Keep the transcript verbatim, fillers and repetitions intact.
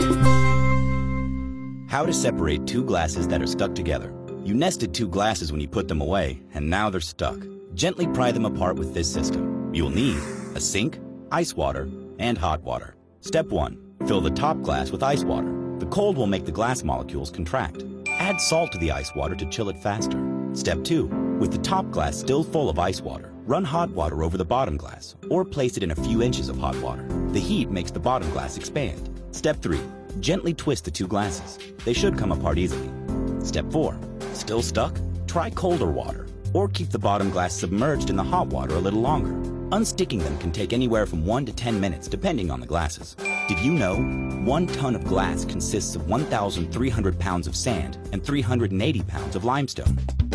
How to separate two glasses that are stuck together. You nested two glasses when you put them away, and now they're stuck. Gently pry them apart with this system. You'll need a sink, ice water, and hot water. Step one. Fill the top glass with ice water. The cold will make the glass molecules contract. Add salt to the ice water to chill it faster. Step two. With the top glass still full of ice water, run hot water over the bottom glass, or place it in a few inches of hot water. The heat makes the bottom glass expand. Step three. Gently twist the two glasses. They should come apart easily. Step four. Still stuck? Try colder water, or keep the bottom glass submerged in the hot water a little longer. Unsticking them can take anywhere from one to ten minutes depending on the glasses. Did you know one ton of glass consists of one thousand three hundred pounds of sand and three hundred eighty pounds of limestone?